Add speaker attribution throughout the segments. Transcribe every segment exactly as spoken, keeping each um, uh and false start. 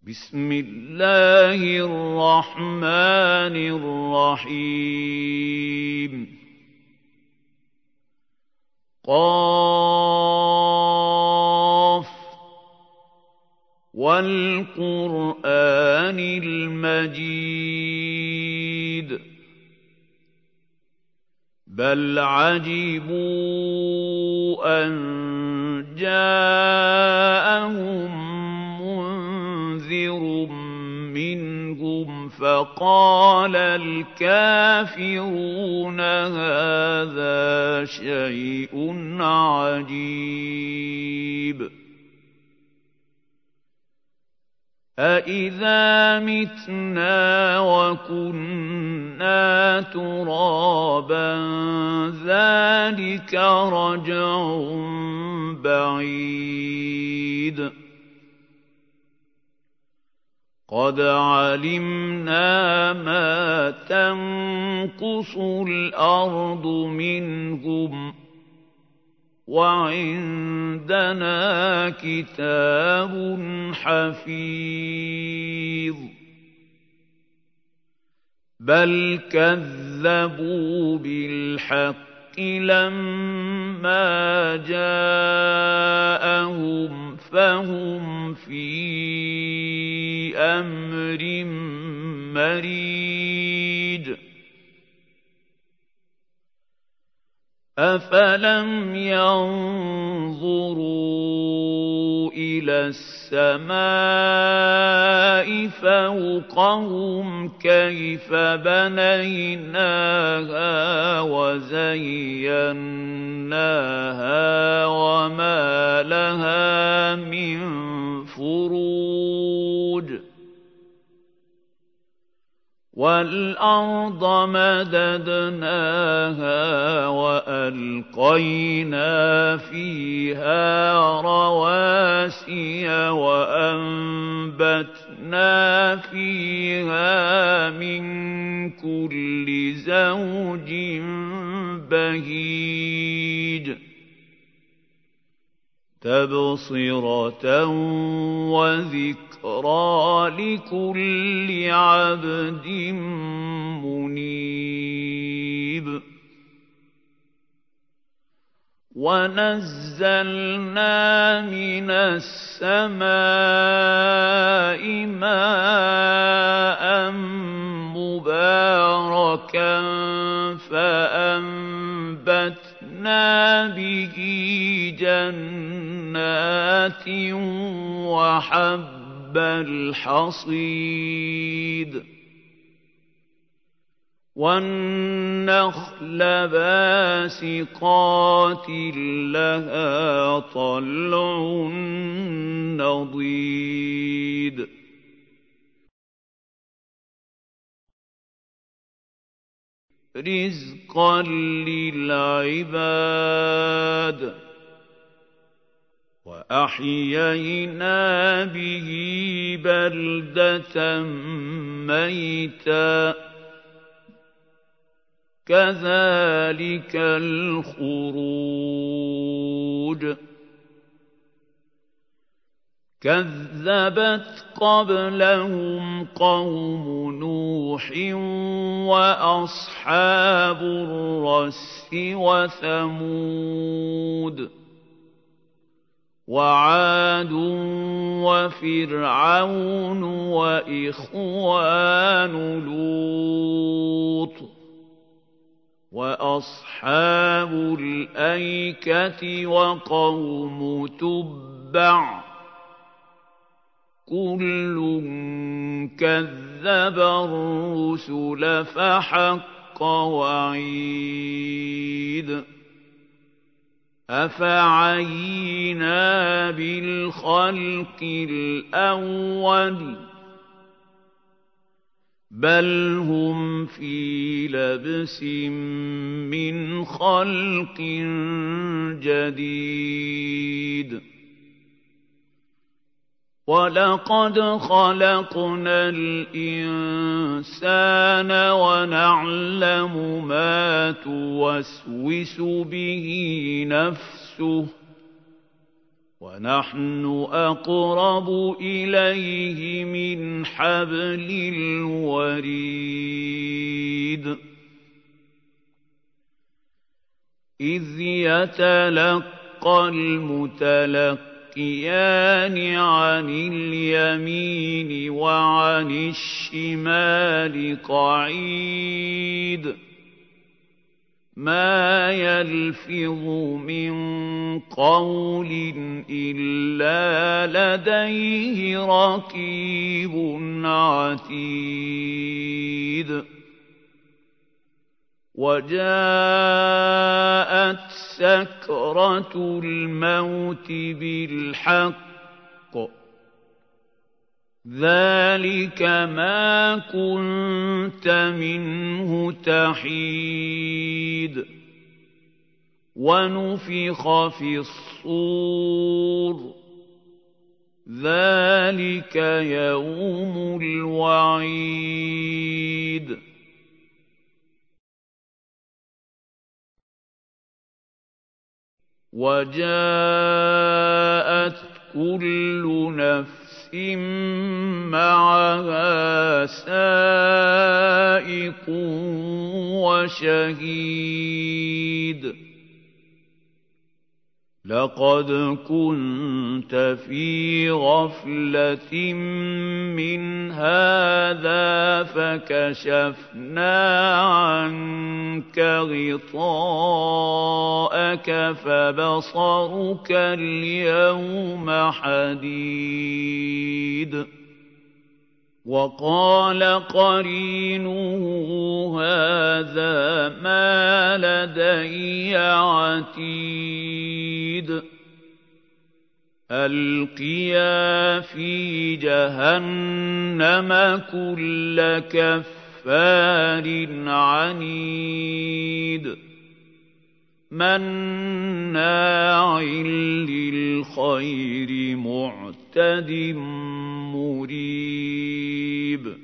Speaker 1: بسم الله الرحمن الرحيم قاف والقرآن المجيد بل عجبوا أن جاءهم منذر منهم فقال الكافرون هذا شيء عجيب أإذا متنا وكنا ترابا ذلك رجع بعيد قد علمنا ما تنقص الأرض منهم وعندنا كتاب حفيظ بل كذبوا بالحق لما جاءهم فهم في أمر مريج أفلم ينظروا إلى السماء فوقهم كيف بنيناها وزيناها وما لها من فروج والأرض مددناها وألقينا فيها رواسي وأنبتنا فيها من كل زوج بهيج تبصرة وذكرى لكل عبد منيب ونزلنا من السماء ماء مباركا فأنبتنا به جنات وحب الحصيد والنخل باسقات لها طلع نضيد رزقا للعباد وأحيينا به بلدة ميتا كذلك الخروج كذبت قبلهم قوم نوح وأصحاب الرس وثمود وعاد وفرعون وإخوان لوط وأصحاب الأيكة وقوم تبع كل كذب الرسل فحق وعيد أفعينا بالخلق الأول بل هم في لبس من خلق جديد ولقد خلقنا الإنسان ونعلم ما توسوس به نفسه وَنَحْنُ أَقْرَبُ إِلَيْهِ مِنْ حَبْلِ الْوَرِيدِ إِذْ يَتَلَقَّى الْمُتَلَقِّيَانِ عَنِ الْيَمِينِ وَعَنِ الشِّمَالِ قَعِيدٌ مَا يَلْفِظُ مِنْ قَوْلٍ إِلَّا لَدَيْهِ رَقِيبٌ عَتِيدٌ وَجَاءَتْ سَكْرَةُ الْمَوْتِ بِالْحَقِّ ذَلِكَ مَا كُنتَ مِنْهُ تَحِيدُ وَنُفِخَ فِي الصُّورِ ذَلِكَ يَوْمُ الْوَعِيدِ وَجَاءَتْ كُلُّ نَفْسٍ مَّعَهَا سَائِقٌ وَشَهِيدٌ لَقَدْ كُنتَ فِي غَفْلَةٍ مِّنْ هَٰذَا فَكَشَفْنَا عَنكَ غِطَاءَكَ فَبَصَرُكَ الْيَوْمَ حَدِيدٌ وَقَالَ قَرِينُهُ هَٰذَا مَا لَدَيَّ عَتِيدٌ أَلْقِيَا فِي جَهَنَّمَ كُلَّ كَفَّارٍ عَنِيدٍ مَّنَّاعٍ لِّلْخَيْرِ مُعْتَدٍ مُّرِيبٍ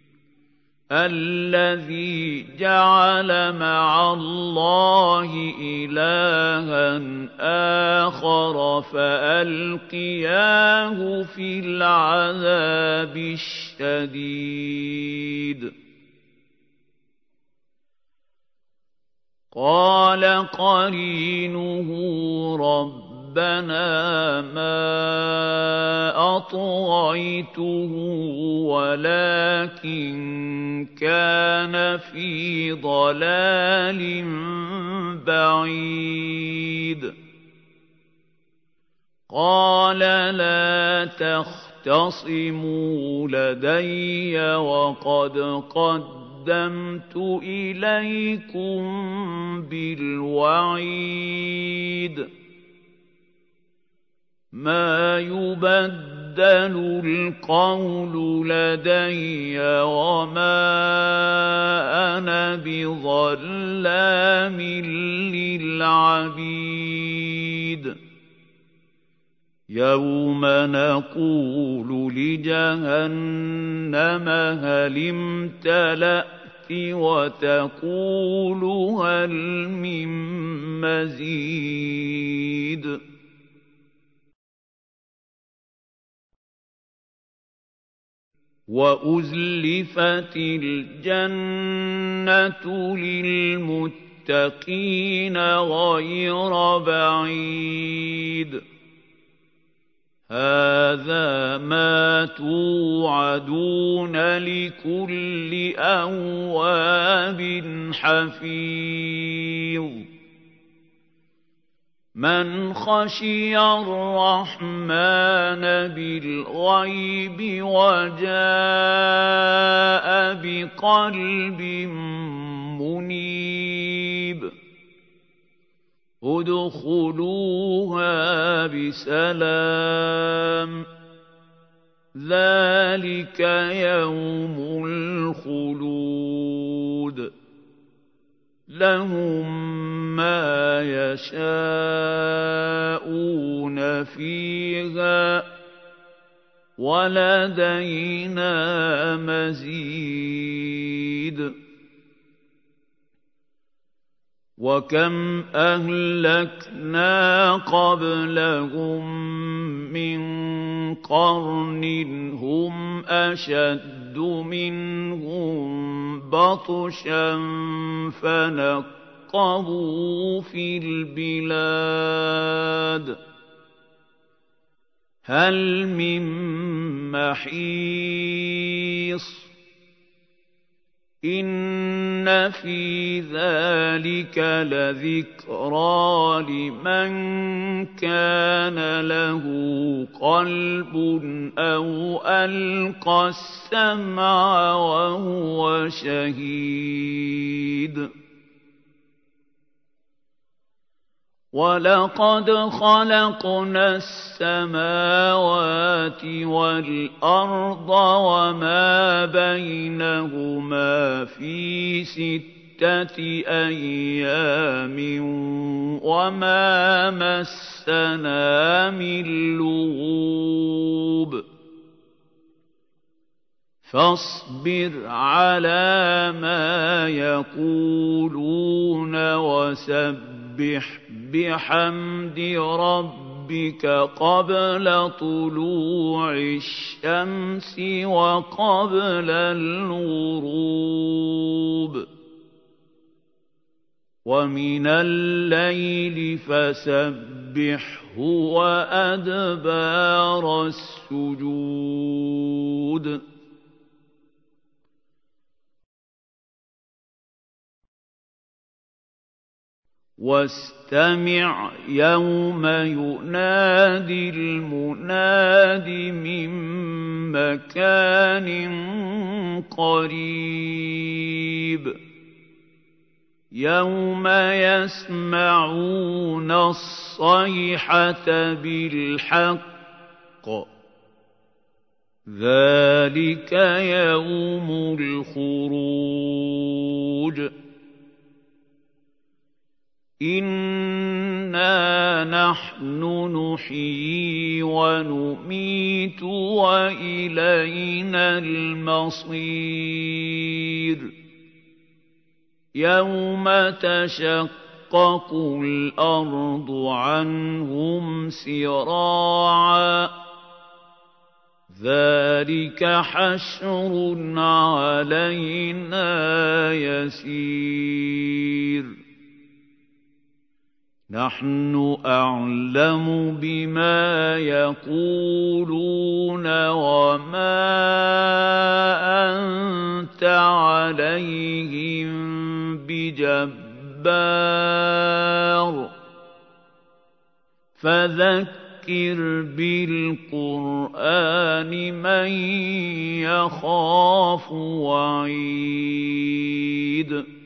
Speaker 1: الَّذِي جَعَلَ مَعَ اللَّهِ إِلَٰهًا آخَرَ فَأَلْقِيَاهُ فِي الْعَذَابِ الشَّدِيدِ قَالَ قَرِينُهُ رَبَّنَا مَا أَطْغَيْتُهُ وَلَٰكِن كَانَ فِي ضَلَالٍ بَعِيدٍ قَالَ لَا تَخْتَصِمُوا لَدَيَّ وَقَدْ قَدَّمْتُ إِلَيْكُم بِالْوَعِيدِ مَا يُبَدَّلُ الْقَوْلُ لَدَيَّ وَمَا أَنَا بِظَلَّامٍ لِّلْعَبِيدِ يَوْمَ نَقُولُ لِجَهَنَّمَ هَلِ امْتَلَأْتِ وَتَقُولُ هَلْ مِن مَّزِيدٍ وَأُزْلِفَتِ الْجَنَّةُ لِلْمُتَّقِينَ غَيْرَ بَعِيدٍ هَٰذَا مَا تُوعَدُونَ لِكُلِّ أَوَّابٍ حَفِيظٍ مَنْ خَشِيَ الرَّحْمَٰنَ بِالْغَيْبِ وَجَاءَ بِقَلْبٍ مُنِيبٍ ادْخُلُوهَا بِسَلَامٍ ذَٰلِكَ يَوْمُ الْخُلُودِ لَهُم مَّا يَشَاءُونَ فِيهَا وَلَدَيْنَا مَزِيدٌ وَكَمْ أَهْلَكْنَا قَبْلَهُم مِّن قَرْنٍ هُمْ أَشَدُّ مِنْهُم بَطْشًا فَنَقَّبُوا فِي الْبِلَادِ هَلْ مِن مَّحِيصٍ إِنَّ فِي ذَلِكَ لَذِكْرَىٰ لِمَن كَانَ لَهُ قَلْبٌ أَوْ أَلْقَى السَّمْعَ وَهُوَ شَهِيدٌ وَلَقَدْ خَلَقْنَا السَّمَاوَاتِ وَالْأَرْضَ وَمَا بَيْنَهُمَا فِي سِتَّةِ أَيَّامٍ وَمَا مَسَّنَا مِن لُّغُوبٍ فَاصْبِرْ عَلَىٰ مَا يَقُولُونَ وَسَبِّحْ بِحَمْدِ رَبِّكَ قَبْلَ طُلُوعِ الشَّمْسِ وَقَبْلَ الْغُرُوبِ وَمِنَ اللَّيْلِ فَسَبِّحْهُ وَأَدْبَارَ السُّجُودِ وَاسْتَمِعْ يَوْمَ يُنَادِ الْمُنَادِ مِن مَّكَانٍ قَرِيبٍ يَوْمَ يَسْمَعُونَ الصَّيْحَةَ بِالْحَقِّ ذَلِكَ يَوْمُ الْخُرُوجِ إِنَّا نَحْنُ نُحْيِي وَنُمِيتُ وَإِلَيْنَا الْمَصِيرُ يَوْمَ تَشَقَّقُ الْأَرْضُ عَنْهُمْ سِرَاعًا ذَلِكَ حَشْرٌ عَلَيْنَا يَسِيرٌ نَحْنُ أَعْلَمُ بِمَا يَقُولُونَ وَمَا أَنتَ عَلَيْهِم بِجَبَّارٍ فَذَكِّرْ بِالْقُرْآنِ مَن يَخَافُ وَعِيدِ